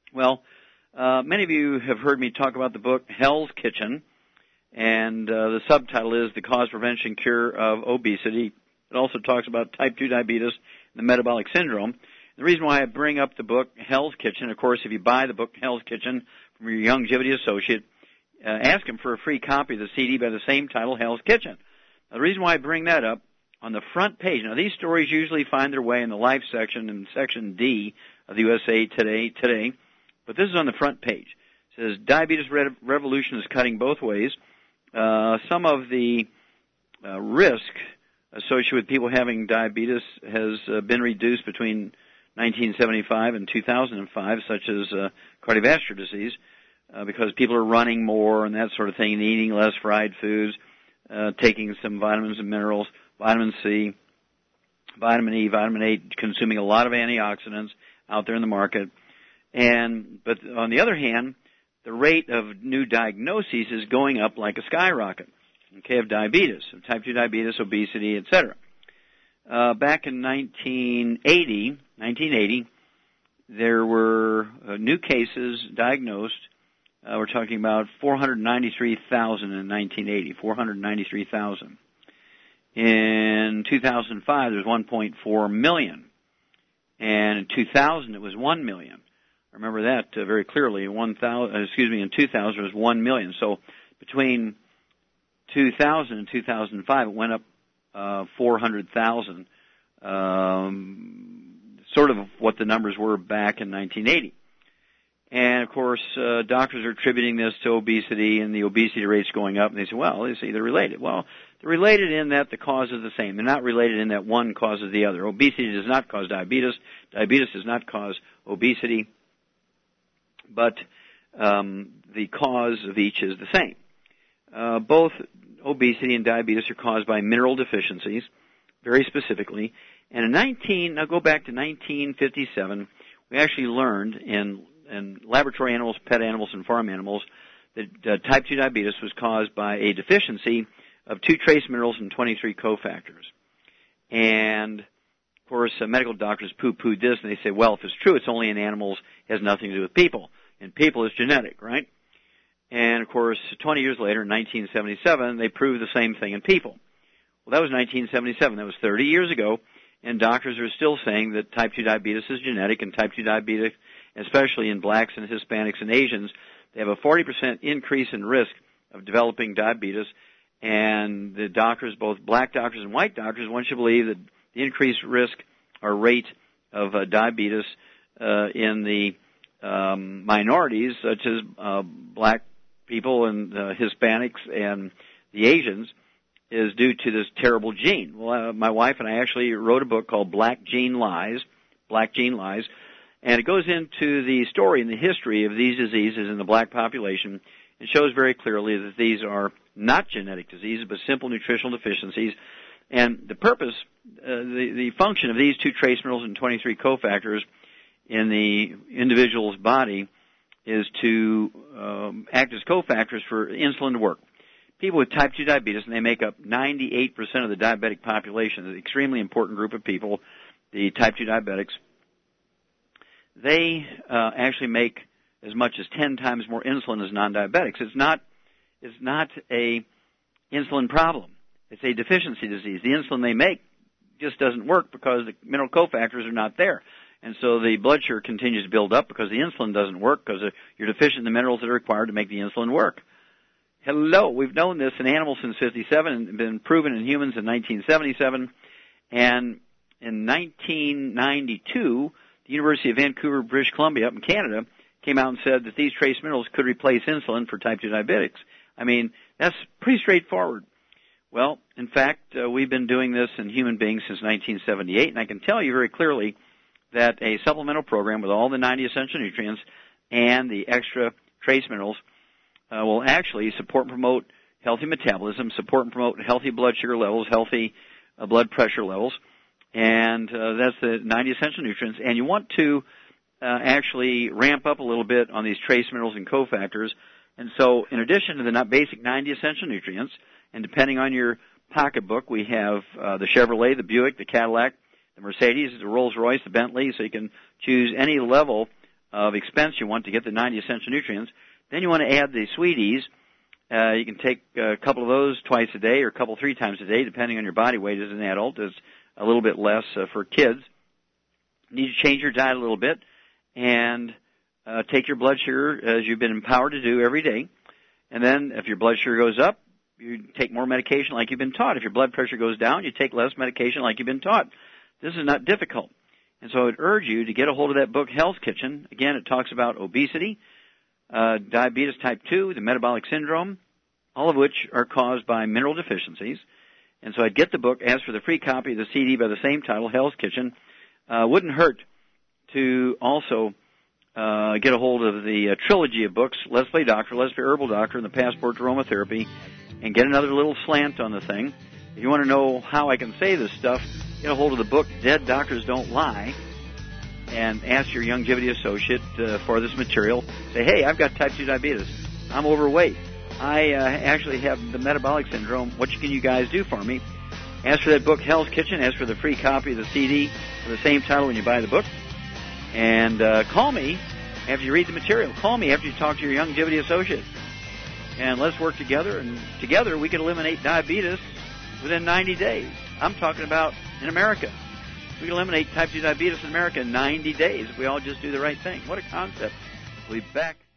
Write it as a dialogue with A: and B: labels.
A: Well, many of you have heard me talk about the book Hell's Kitchen, and the subtitle is The Cause, Prevention, Cure of Obesity. It also talks about type 2 diabetes and the metabolic syndrome. The reason why I bring up the book Hell's Kitchen, of course, if you buy the book Hell's Kitchen from your Youngevity associate, ask him for a free copy of the CD by the same title, Hell's Kitchen. Now, the reason why I bring that up, on the front page, now these stories usually find their way in the Life section, in Section D of the USA Today, but this is on the front page. It says, Diabetes Revolution is cutting both ways. Some of the risk associated with people having diabetes has been reduced between 1975 and 2005, such as cardiovascular disease, because people are running more and that sort of thing, and eating less fried foods, taking some vitamins and minerals, vitamin C, vitamin E, vitamin A, consuming a lot of antioxidants out there in the market. But on the other hand, the rate of new diagnoses is going up like a skyrocket, okay, of diabetes, of type 2 diabetes, obesity, etc. Back in 1980, there were new cases diagnosed. We're talking about 493,000 in 1980, 493,000. In 2005, there was 1.4 million. And in 2000, it was 1 million. I remember that very clearly. In 2000, it was 1 million. So between 2000 and 2005, it went up 400,000, sort of what the numbers were back in 1980. And, of course, doctors are attributing this to obesity and the obesity rates going up, and they say, well, they say they're related. Well, they're related in that the cause is the same. They're not related in that one causes the other. Obesity does not cause diabetes. Diabetes does not cause obesity. But the cause of each is the same. Both obesity and diabetes are caused by mineral deficiencies, very specifically. And now go back to 1957, we actually learned in laboratory animals, pet animals, and farm animals that type 2 diabetes was caused by a deficiency of 2 trace minerals and 23 cofactors. And, of course, medical doctors poo-pooed this, and they say, well, if it's true, it's only in animals, it has nothing to do with people. In people, it's genetic, right? And, of course, 20 years later, in 1977, they proved the same thing in people. Well, that was 1977. That was 30 years ago, and doctors are still saying that type 2 diabetes is genetic, and type 2 diabetes, especially in blacks and Hispanics and Asians, they have a 40% increase in risk of developing diabetes. And the doctors, both black doctors and white doctors, want you to believe that the increased risk or rate of diabetes in the minorities, such as black people and Hispanics and the Asians, is due to this terrible gene. Well, my wife and I actually wrote a book called Black Gene Lies, and it goes into the story and the history of these diseases in the black population. It shows very clearly that these are not genetic diseases, but simple nutritional deficiencies. And the purpose, the function of these 2 trace minerals and 23 cofactors in the individual's body is to act as cofactors for insulin to work. People with type 2 diabetes, and they make up 98% of the diabetic population, an extremely important group of people, the type 2 diabetics, they actually make as much as 10 times more insulin as non-diabetics. It's not a insulin problem. It's a deficiency disease. The insulin they make just doesn't work because the mineral cofactors are not there. And so the blood sugar continues to build up because the insulin doesn't work because you're deficient in the minerals that are required to make the insulin work. Hello, we've known this in animals since 1957 and been proven in humans in 1977. And in 1992, the University of Vancouver, British Columbia, up in Canada, came out and said that these trace minerals could replace insulin for type 2 diabetics. I mean, that's pretty straightforward. Well, in fact, we've been doing this in human beings since 1978, and I can tell you very clearly that a supplemental program with all the 90 essential nutrients and the extra trace minerals will actually support and promote healthy metabolism, support and promote healthy blood sugar levels, healthy blood pressure levels, and that's the 90 essential nutrients. And you want to actually ramp up a little bit on these trace minerals and cofactors. And so in addition to the basic 90 essential nutrients, and depending on your pocketbook, we have the Chevrolet, the Buick, the Cadillac, the Mercedes, the Rolls-Royce, the Bentley, so you can choose any level of expense you want to get the 90 essential nutrients. Then you want to add the sweeties. You can take a couple of those twice a day or a couple 3 times a day, depending on your body weight as an adult. It's a little bit less for kids. You need to change your diet a little bit and take your blood sugar as you've been empowered to do every day. And then if your blood sugar goes up, you take more medication like you've been taught. If your blood pressure goes down, you take less medication like you've been taught. This is not difficult. And so I would urge you to get a hold of that book, Hell's Kitchen. Again, it talks about obesity, diabetes type 2, the metabolic syndrome, all of which are caused by mineral deficiencies. And so I'd get the book, ask for the free copy of the CD by the same title, Hell's Kitchen. Wouldn't hurt to also get a hold of the trilogy of books, Let's Play Doctor, Let's Play Herbal Doctor, and the Passport to Aromatherapy, and get another little slant on the thing. If you want to know how I can say this stuff, get a hold of the book, Dead Doctors Don't Lie, and ask your Youngevity associate for this material. Say, hey, I've got type 2 diabetes. I'm overweight. I actually have the metabolic syndrome. What can you guys do for me? Ask for that book, Hell's Kitchen. Ask for the free copy of the CD for the same title when you buy the book. And call me after you read the material. Call me after you talk to your Youngevity associate. And let's work together, and together we can eliminate diabetes within 90 days. I'm talking about in America. We can eliminate type 2 diabetes in America in 90 days if we all just do the right thing. What a concept. We'll be back.